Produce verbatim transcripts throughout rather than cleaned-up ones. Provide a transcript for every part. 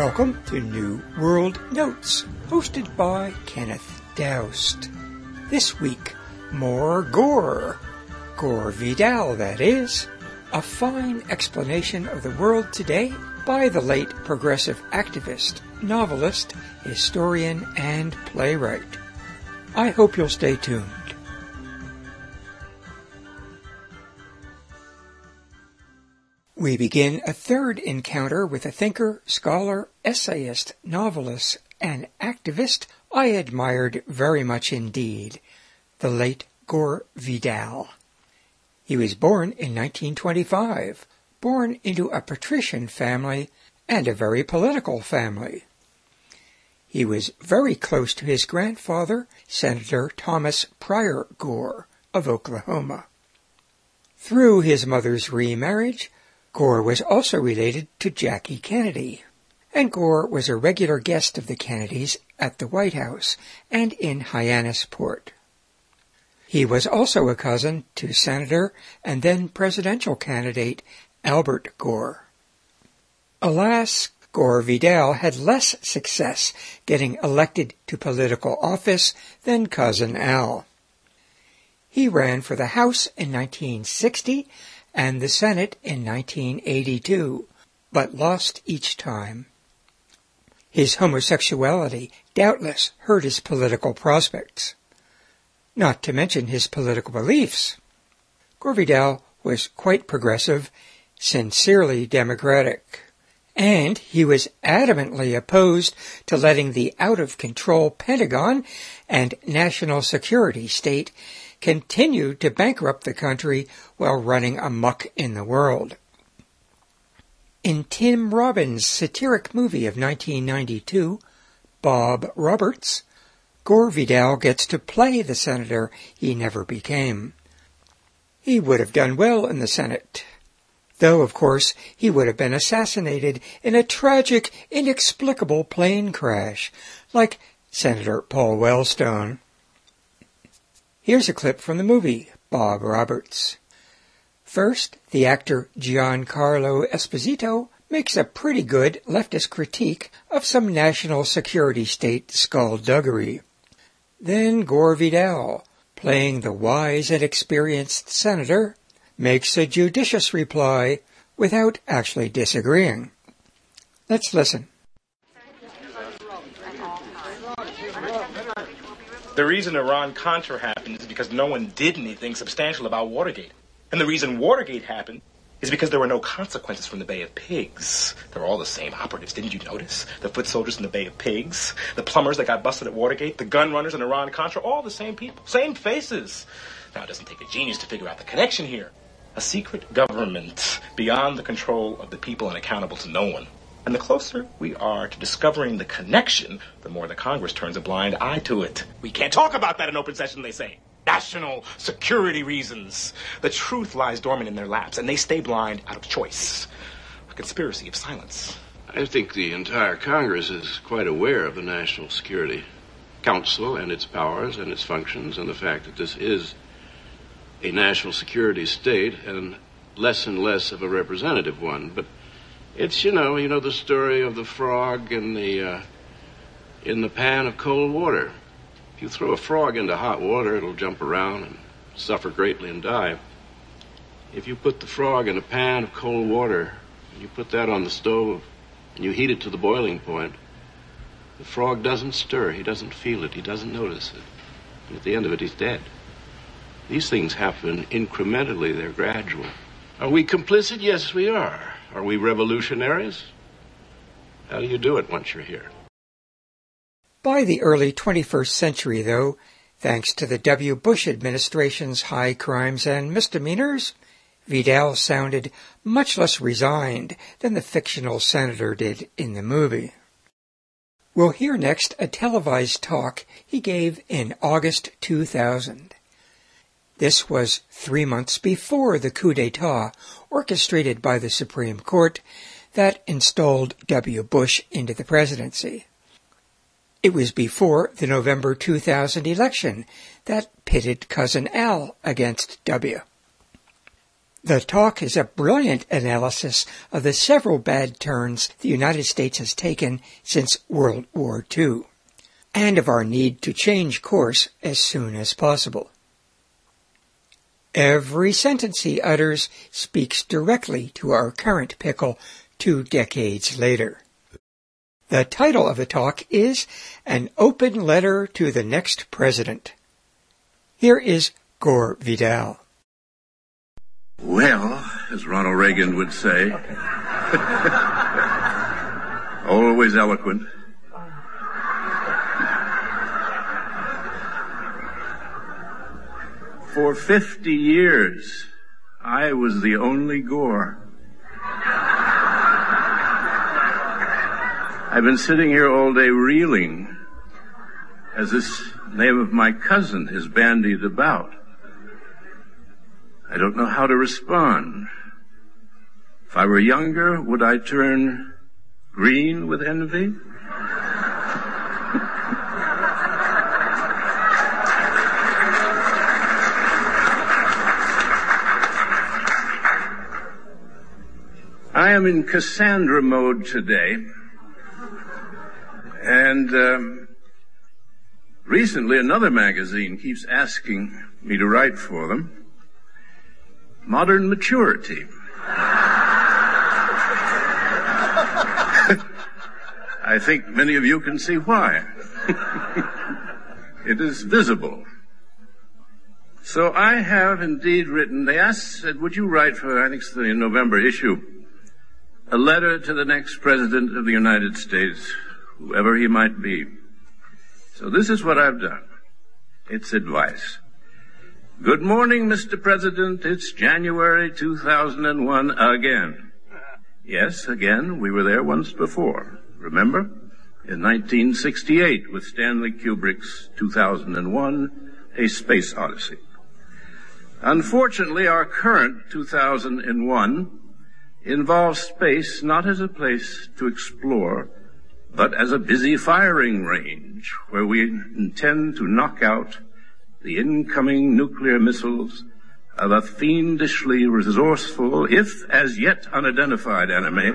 Welcome to New World Notes, hosted by Kenneth Doust. This week, more Gore. Gore Vidal, that is. A fine explanation of the world today by the late progressive activist, novelist, historian, and playwright. I hope you'll stay tuned. We begin a third encounter with a thinker, scholar, essayist, novelist, and activist I admired very much indeed, the late Gore Vidal. He was born in nineteen twenty-five, born into a patrician family and a very political family. He was very close to his grandfather, Senator Thomas Pryor Gore of Oklahoma. Through his mother's remarriage, Gore was also related to Jackie Kennedy, and Gore was a regular guest of the Kennedys at the White House and in Hyannisport. He was also a cousin to Senator and then presidential candidate Albert Gore. Alas, Gore Vidal had less success getting elected to political office than cousin Al. He ran for the House in nineteen sixty and the Senate in nineteen eighty-two, but lost each time. His homosexuality doubtless hurt his political prospects, not to mention his political beliefs. Gore Vidal was quite progressive, sincerely democratic, and he was adamantly opposed to letting the out-of-control Pentagon and national security state continue to bankrupt the country while running amok in the world. In Tim Robbins' satiric movie of nineteen ninety-two, Bob Roberts, Gore Vidal gets to play the senator he never became. He would have done well in the Senate, though, of course, he would have been assassinated in a tragic, inexplicable plane crash, like Senator Paul Wellstone. Here's a clip from the movie, Bob Roberts. First, the actor Giancarlo Esposito makes a pretty good leftist critique of some national security state skullduggery. Then Gore Vidal, playing the wise and experienced senator, makes a judicious reply without actually disagreeing. Let's listen. The reason Iran-Contra happened is because no one did anything substantial about Watergate. And the reason Watergate happened is because there were no consequences from the Bay of Pigs. They're all the same operatives, didn't you notice? The foot soldiers in the Bay of Pigs, the plumbers that got busted at Watergate, the gun runners in Iran-Contra, all the same people, same faces. Now, it doesn't take a genius to figure out the connection here. A secret government beyond the control of the people and accountable to no one. And the closer we are to discovering the connection, the more the Congress turns a blind eye to it. We can't talk about that in open session, they say. National security reasons. The truth lies dormant in their laps, and they stay blind out of choice. A conspiracy of silence. I think the entire Congress is quite aware of the National Security Council and its powers and its functions, and the fact that this is a national security state and less and less of a representative one. But it's, you know, you know the story of the frog in the uh, in the pan of cold water. If you throw a frog into hot water, it'll jump around and suffer greatly and die. If you put the frog in a pan of cold water, and you put that on the stove, and you heat it to the boiling point, the frog doesn't stir, he doesn't feel it, he doesn't notice it. And at the end of it, he's dead. These things happen incrementally, they're gradual. Are we complicit? Yes, we are. Are we revolutionaries? How do you do it once you're here? By the early twenty-first century, though, thanks to the W. Bush administration's high crimes and misdemeanors, Vidal sounded much less resigned than the fictional senator did in the movie. We'll hear next a televised talk he gave in August two thousand. This was three months before the coup d'etat orchestrated by the Supreme Court that installed W. Bush into the presidency. It was before the November two thousand election that pitted Cousin Al against W. The talk is a brilliant analysis of the several bad turns the United States has taken since World War Two, and of our need to change course as soon as possible. Every sentence he utters speaks directly to our current pickle two decades later. The title of the talk is An Open Letter to the Next President. Here is Gore Vidal. Well, as Ronald Reagan would say, always eloquent. For fifty years, I was the only Gore. I've been sitting here all day reeling as this name of my cousin is bandied about. I don't know how to respond. If I were younger, would I turn green with envy? I am in Cassandra mode today, and um, recently another magazine keeps asking me to write for them. Modern Maturity. I think many of you can see why. It is visible. So I have indeed written, they asked, said, would you write for, I think it's the November issue, a letter to the next President of the United States, whoever he might be. So this is what I've done. It's advice. Good morning, Mister President. It's January two thousand one again. Yes, again. We were there once before. Remember? In nineteen sixty-eight with Stanley Kubrick's two thousand one, A Space Odyssey. Unfortunately, our current two thousand one involves space not as a place to explore, but as a busy firing range where we intend to knock out the incoming nuclear missiles of a fiendishly resourceful, if as yet unidentified enemy,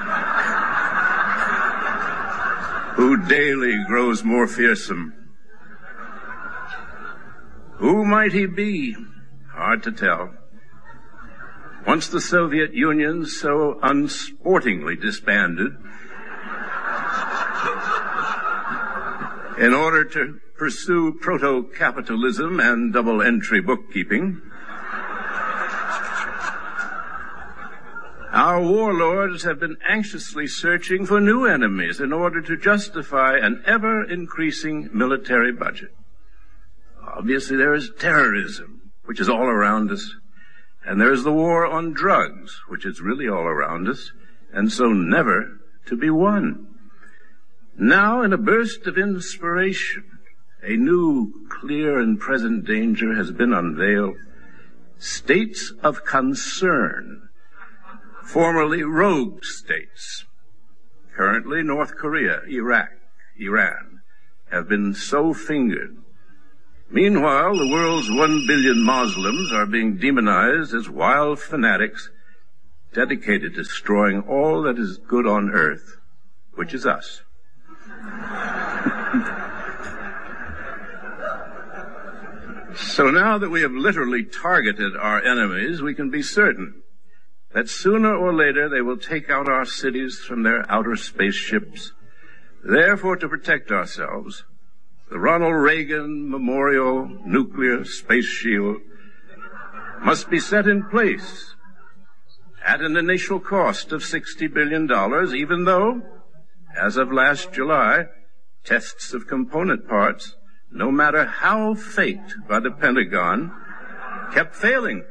who daily grows more fearsome. Who might he be? Hard to tell. Once the Soviet Union so unsportingly disbanded in order to pursue proto-capitalism and double-entry bookkeeping, our warlords have been anxiously searching for new enemies in order to justify an ever-increasing military budget. Obviously, there is terrorism, which is all around us. And there's the war on drugs, which is really all around us, and so never to be won. Now, in a burst of inspiration, a new, clear and present danger has been unveiled. States of concern, formerly rogue states, currently North Korea, Iraq, Iran, have been so fingered. Meanwhile, the world's one billion Muslims are being demonized as wild fanatics dedicated to destroying all that is good on earth, which is us. So now that we have literally targeted our enemies, we can be certain that sooner or later they will take out our cities from their outer spaceships. Therefore, to protect ourselves, the Ronald Reagan Memorial Nuclear Space Shield must be set in place at an initial cost of sixty billion dollars, even though, as of last July, tests of component parts, no matter how faked by the Pentagon, kept failing.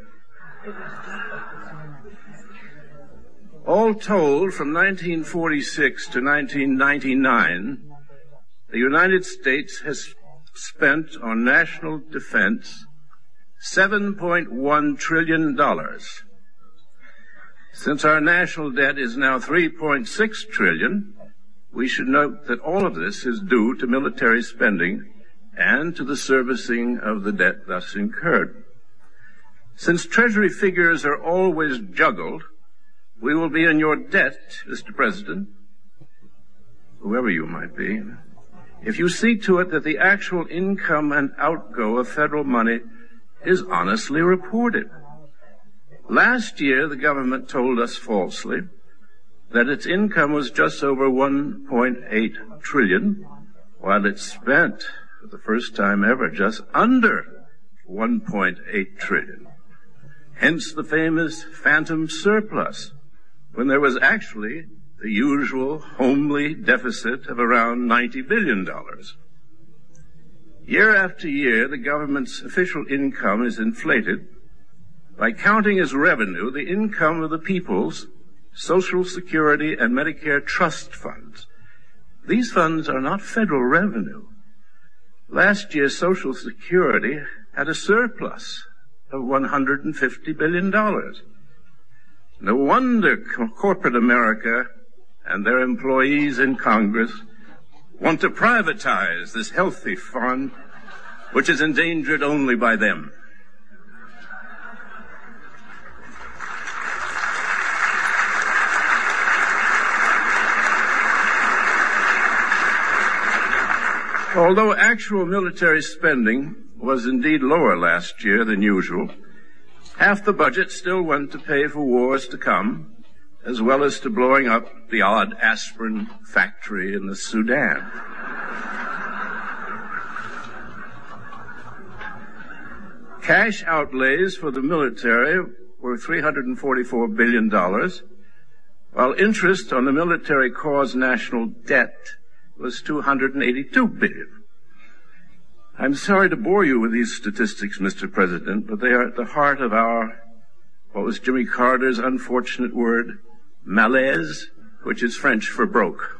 All told, from nineteen forty-six to nineteen ninety-nine, the United States has spent on national defense seven point one trillion dollars. Since our national debt is now three point six trillion dollars, we should note that all of this is due to military spending and to the servicing of the debt thus incurred. Since Treasury figures are always juggled, we will be in your debt, Mister President, whoever you might be, if you see to it that the actual income and outgo of federal money is honestly reported. Last year, the government told us falsely that its income was just over one point eight trillion dollars, while it spent, for the first time ever, just under one point eight trillion dollars. Hence the famous phantom surplus, when there was actually the usual homely deficit of around ninety billion dollars. Year after year, the government's official income is inflated by counting as revenue the income of the people's Social Security and Medicare trust funds. These funds are not federal revenue. Last year, Social Security had a surplus of one hundred fifty billion dollars. No wonder co- corporate America and their employees in Congress want to privatize this healthy fund, which is endangered only by them. Although actual military spending was indeed lower last year than usual, half the budget still went to pay for wars to come, as well as to blowing up the odd aspirin factory in the Sudan. Cash outlays for the military were three hundred forty-four billion dollars, while interest on the military corps' national debt was two hundred eighty-two billion dollars. I'm sorry to bore you with these statistics, Mister President, but they are at the heart of our, what was Jimmy Carter's unfortunate word, malaise, which is French for broke.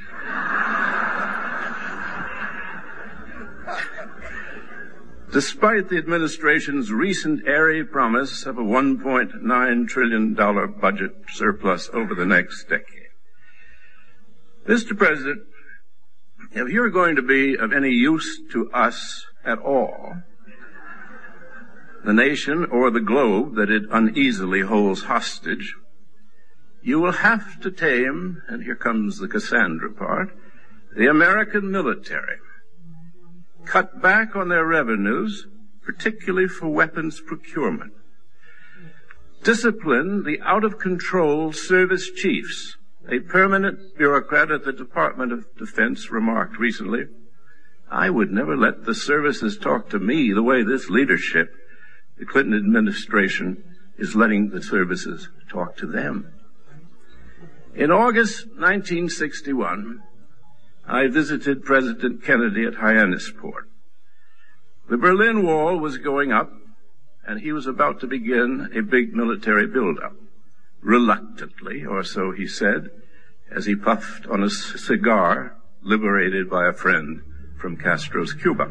Despite the administration's recent airy promise of a one point nine trillion dollars budget surplus over the next decade. Mister President, if you're going to be of any use to us at all, the nation or the globe that it uneasily holds hostage, you will have to tame, and here comes the Cassandra part, the American military. Cut back on their revenues, particularly for weapons procurement. Discipline the out-of-control service chiefs. A permanent bureaucrat at the Department of Defense remarked recently, I would never let the services talk to me the way this leadership, the Clinton administration, is letting the services talk to them. In August nineteen sixty-one, I visited President Kennedy at Hyannisport. The Berlin Wall was going up, and he was about to begin a big military buildup. Reluctantly, or so he said, as he puffed on a c- cigar liberated by a friend from Castro's Cuba.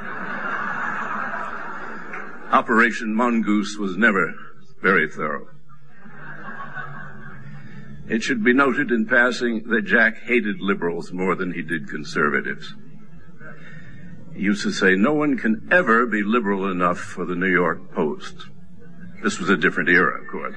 Operation Mongoose was never very thorough. It should be noted in passing that Jack hated liberals more than he did conservatives. He used to say, no one can ever be liberal enough for the New York Post. This was a different era, of course.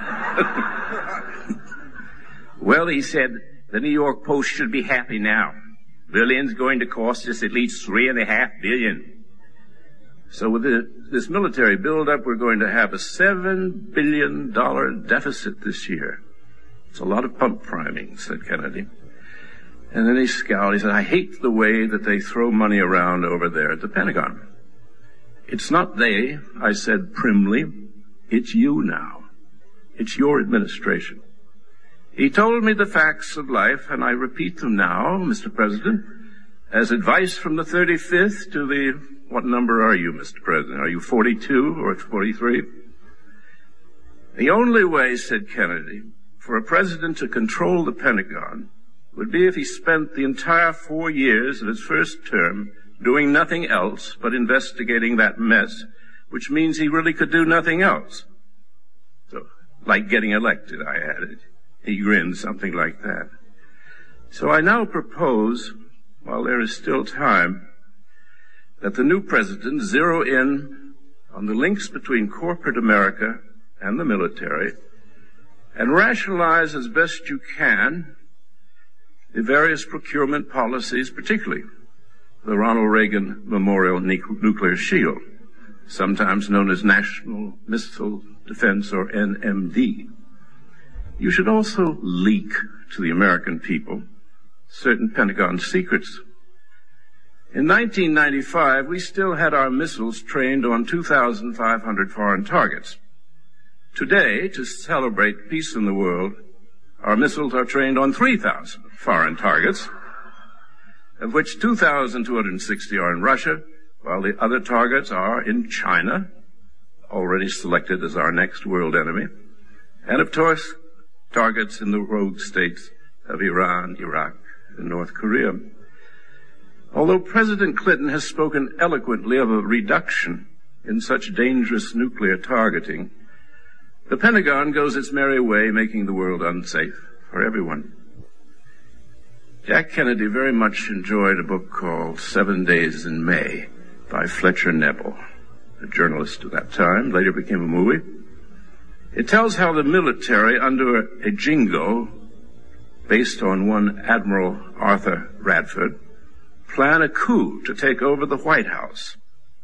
Well, he said, the New York Post should be happy now. Berlin's going to cost us at least three and a half billion. So with the, this military buildup, we're going to have a seven billion dollar deficit this year. It's a lot of pump priming, said Kennedy. And then he scowled. He said, I hate the way that they throw money around over there at the Pentagon. It's not they, I said primly. It's you now. It's your administration. He told me the facts of life, and I repeat them now, Mister President, as advice from the thirty-fifth to the, what number are you, Mister President? Are you forty-two or forty-three? The only way, said Kennedy, for a president to control the Pentagon would be if he spent the entire four years of his first term doing nothing else but investigating that mess, which means he really could do nothing else. So, like getting elected, I added. He grinned, something like that. So I now propose, while there is still time, that the new president zero in on the links between corporate America and the military and rationalize as best you can the various procurement policies, particularly the Ronald Reagan Memorial Nuclear Shield, sometimes known as National Missile Defense, or N M D. You should also leak to the American people certain Pentagon secrets. In nineteen ninety-five, we still had our missiles trained on two thousand five hundred foreign targets. Today, to celebrate peace in the world, our missiles are trained on three thousand foreign targets, of which two thousand two hundred sixty are in Russia, while the other targets are in China, already selected as our next world enemy, and of course, targets in the rogue states of Iran, Iraq, and North Korea. Although President Clinton has spoken eloquently of a reduction in such dangerous nuclear targeting, the Pentagon goes its merry way, making the world unsafe for everyone. Jack Kennedy very much enjoyed a book called Seven Days in May by Fletcher Nebel, a journalist at that time, later became a movie. It tells how the military, under a jingo based on one Admiral Arthur Radford, plan a coup to take over the White House.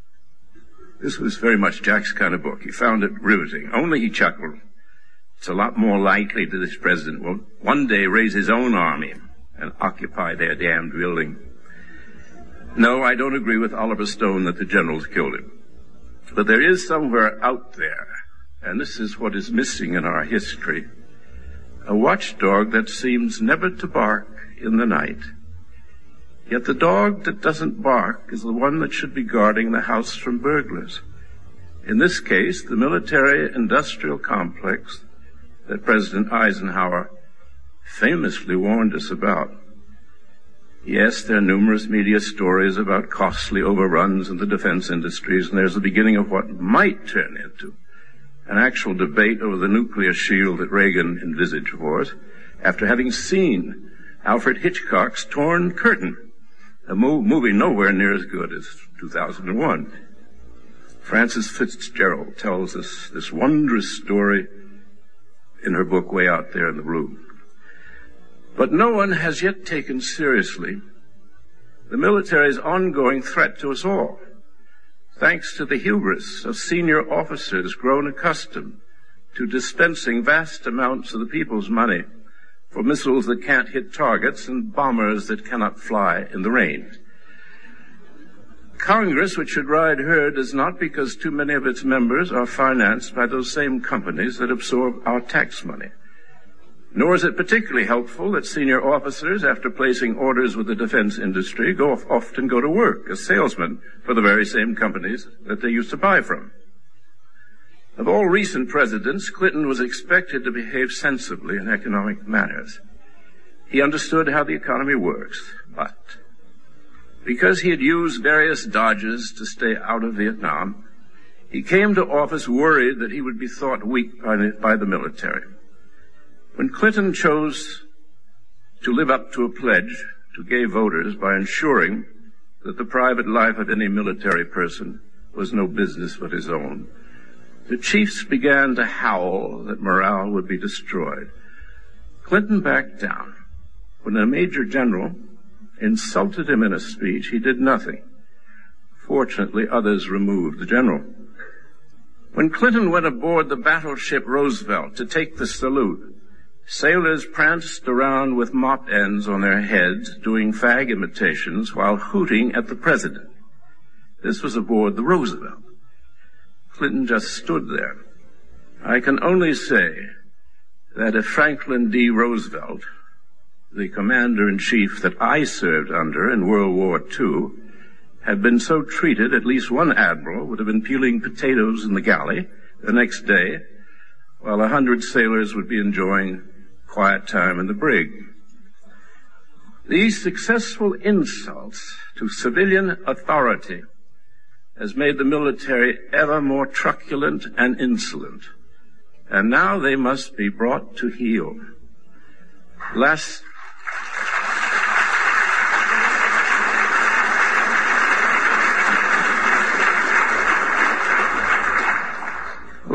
This was very much Jack's kind of book. He found it riveting. Only he chuckled. It's a lot more likely that this president will one day raise his own army and occupy their damned building. No, I don't agree with Oliver Stone that the generals killed him. But there is somewhere out there, and this is what is missing in our history, a watchdog that seems never to bark in the night. Yet the dog that doesn't bark is the one that should be guarding the house from burglars. In this case, the military-industrial complex that President Eisenhower famously warned us about. Yes, there are numerous media stories about costly overruns in the defense industries, and there's the beginning of what might turn into an actual debate over the nuclear shield that Reagan envisaged for us, after having seen Alfred Hitchcock's Torn Curtain, a mo- movie nowhere near as good as two thousand one. Frances Fitzgerald tells us this wondrous story in her book Way Out There in the Blue. But no one has yet taken seriously the military's ongoing threat to us all, thanks to the hubris of senior officers grown accustomed to dispensing vast amounts of the people's money for missiles that can't hit targets and bombers that cannot fly in the rain. Congress, which should ride herd, is not because too many of its members are financed by those same companies that absorb our tax money. Nor is it particularly helpful that senior officers, after placing orders with the defense industry, go off, often go to work as salesmen for the very same companies that they used to buy from. Of all recent presidents, Clinton was expected to behave sensibly in economic matters. He understood how the economy works, but because he had used various dodges to stay out of Vietnam, he came to office worried that he would be thought weak by the, by the military. When Clinton chose to live up to a pledge to gay voters by ensuring that the private life of any military person was no business but his own, the chiefs began to howl that morale would be destroyed. Clinton backed down. When a major general insulted him in a speech, he did nothing. Fortunately, others removed the general. When Clinton went aboard the battleship Roosevelt to take the salute, sailors pranced around with mop ends on their heads, doing fag imitations while hooting at the president. This was aboard the Roosevelt. Clinton just stood there. I can only say that if Franklin D. Roosevelt, the commander-in-chief that I served under in World War Two, had been so treated, at least one admiral would have been peeling potatoes in the galley the next day, while a hundred sailors would be enjoying quiet time in the brig. These successful insults to civilian authority has made the military ever more truculent and insolent, and now they must be brought to heel. Last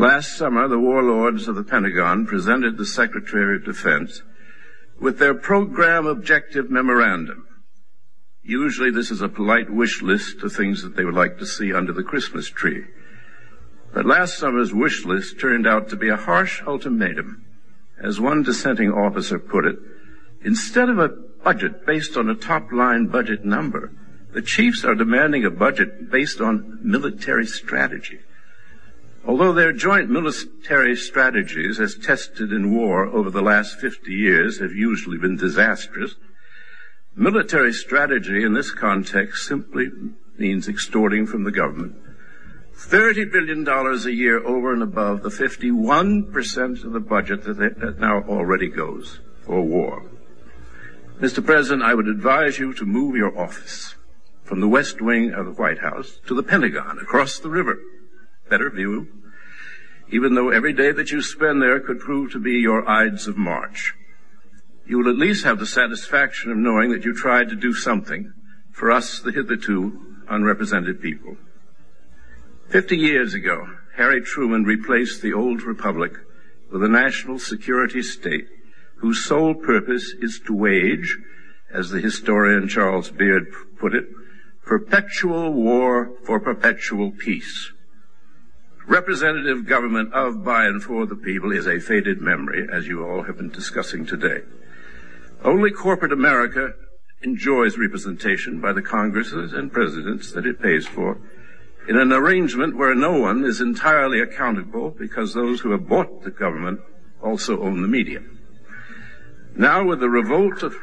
Last summer, the warlords of the Pentagon presented the Secretary of Defense with their program objective memorandum. Usually this is a polite wish list of things that they would like to see under the Christmas tree. But last summer's wish list turned out to be a harsh ultimatum. As one dissenting officer put it, instead of a budget based on a top-line budget number, the chiefs are demanding a budget based on military strategy. Although their joint military strategies, as tested in war over the last fifty years, have usually been disastrous, military strategy in this context simply means extorting from the government thirty billion dollars a year over and above the fifty-one percent of the budget that, they, that now already goes for war. Mister President, I would advise you to move your office from the West Wing of the White House to the Pentagon across the river. Better view, even though every day that you spend there could prove to be your Ides of March. You will at least have the satisfaction of knowing that you tried to do something for us, the hitherto unrepresented people. Fifty years ago, Harry Truman replaced the old republic with a national security state whose sole purpose is to wage, as the historian Charles Beard put it, perpetual war for perpetual peace. Representative government of, by, and for the people is a faded memory, as you all have been discussing today. Only corporate America enjoys representation by the Congresses and presidents that it pays for, in an arrangement where no one is entirely accountable because those who have bought the government also own the media. Now with the revolt of...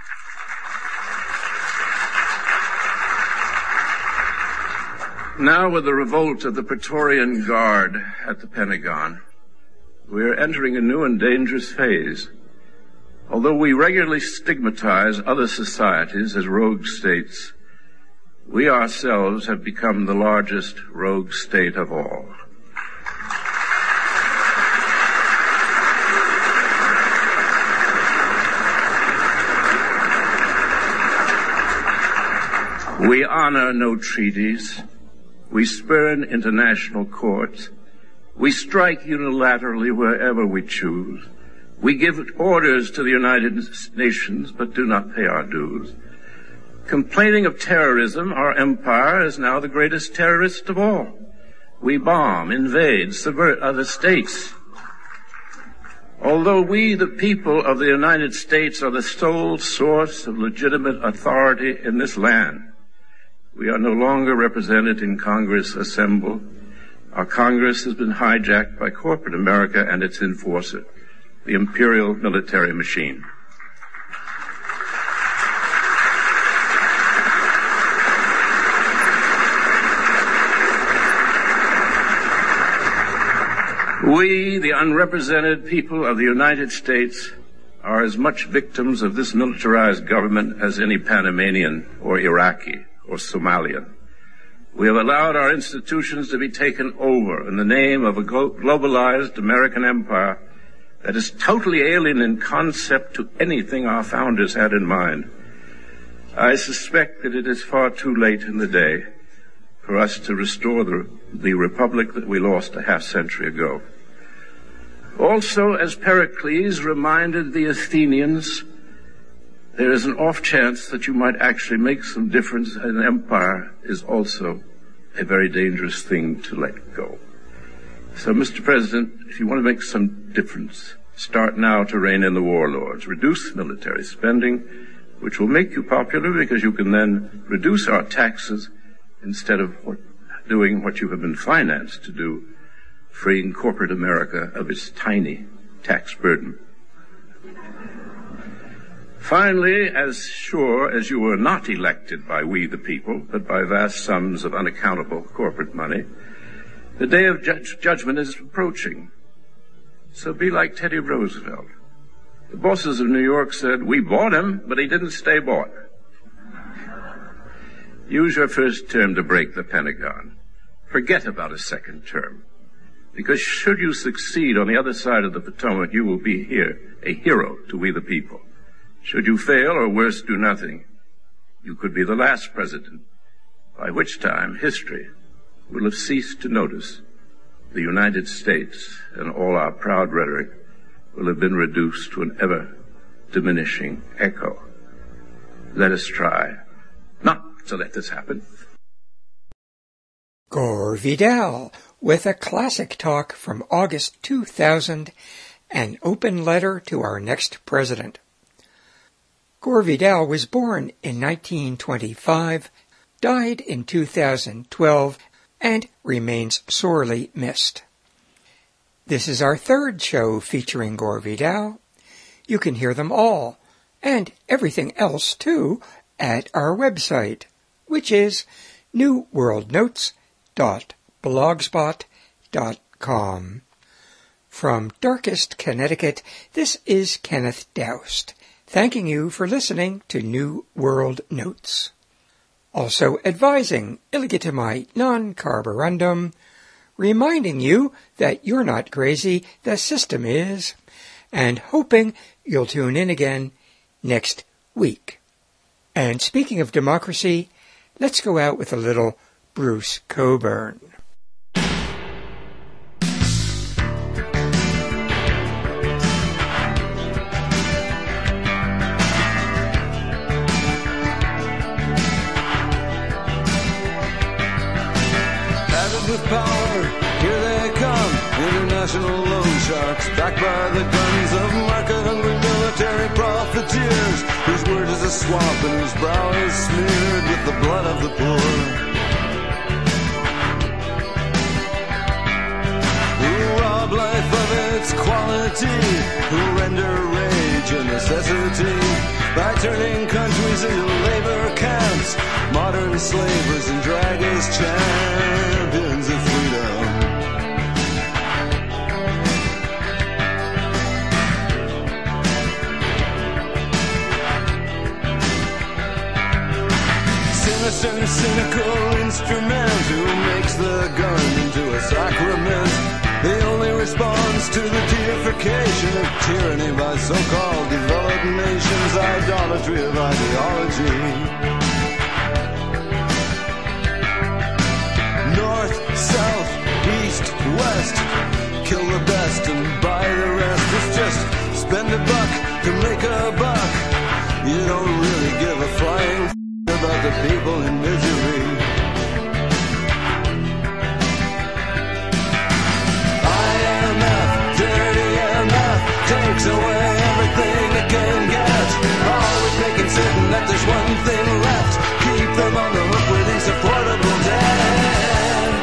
Now with the revolt of the Praetorian Guard at the Pentagon, we are entering a new and dangerous phase. Although we regularly stigmatize other societies as rogue states, we ourselves have become the largest rogue state of all. We honor no treaties. We spurn international courts. We strike unilaterally wherever we choose. We give orders to the United Nations, but do not pay our dues. Complaining of terrorism, our empire is now the greatest terrorist of all. We bomb, invade, subvert other states. Although we, the people of the United States, are the sole source of legitimate authority in this land, we are no longer represented in Congress assembled. Our Congress has been hijacked by corporate America and its enforcer, the imperial military machine. We, the unrepresented people of the United States, are as much victims of this militarized government as any Panamanian or Iraqi or Somalian. We have allowed our institutions to be taken over in the name of a globalized American empire that is totally alien in concept to anything our founders had in mind. I suspect that it is far too late in the day for us to restore the, the republic that we lost a half century ago. Also, as Pericles reminded the Athenians, there is an off chance that you might actually make some difference, and an empire is also a very dangerous thing to let go. So, Mister President, if you want to make some difference, start now to rein in the warlords. Reduce military spending, which will make you popular because you can then reduce our taxes instead of what, doing what you have been financed to do, freeing corporate America of its tiny tax burden. Finally, as sure as you were not elected by we the people, but by vast sums of unaccountable corporate money, the day of ju- judgment is approaching. So be like Teddy Roosevelt. The bosses of New York said, we bought him, but he didn't stay bought. Use your first term to break the Pentagon. Forget about a second term. Because should you succeed on the other side of the Potomac, you will be here, a hero to we the people. Should you fail, or worse, do nothing, you could be the last president, by which time history will have ceased to notice the United States and all our proud rhetoric will have been reduced to an ever-diminishing echo. Let us try not to let this happen. Gore Vidal with a classic talk from August two thousand, an open letter to our next president. Gore Vidal was born in nineteen twenty-five, died in two thousand twelve, and remains sorely missed. This is our third show featuring Gore Vidal. You can hear them all, and everything else too, at our website, which is new world notes dot blogspot dot com. From Darkest, Connecticut, this is Kenneth Doust, thanking you for listening to New World Notes. Also advising illegitimate non-carborundum, reminding you that you're not crazy, the system is, and hoping you'll tune in again next week. And speaking of democracy, let's go out with a little Bruce Cockburn. With power, here they come, international loan sharks, backed by the guns of market-hungry military profiteers, whose word is a swamp and whose brow is smeared with the blood of the poor. Who rob life of its quality, who render rage a necessity, by turning countries into labor camps, modern slavers and drag as champions of freedom. Sinister, cynical instrument who makes the gun into a sacrament. The only response to the deification of tyranny by so-called developed nations, idolatry of ideology. North, south, east, west, kill the best and buy the rest. It's just spend a buck to make a buck. You don't really give a flying f*** about the people in misery. Takes away everything it can get. Always making certain that there's one thing left. Keep them on the hook with insupportable debt.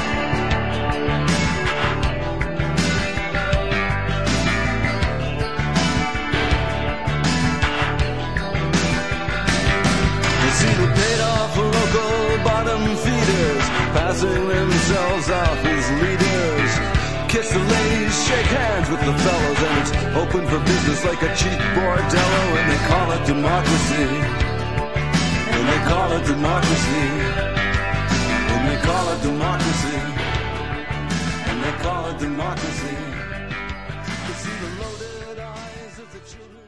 You see the paid off local bottom feeders passing themselves off as leaders. Kiss the ladies, shake hands with the fellows, and it's open for business like a cheap bordello, and they call it democracy. And they call it democracy. And they call it democracy. And they call it democracy. You see the loaded eyes of the children.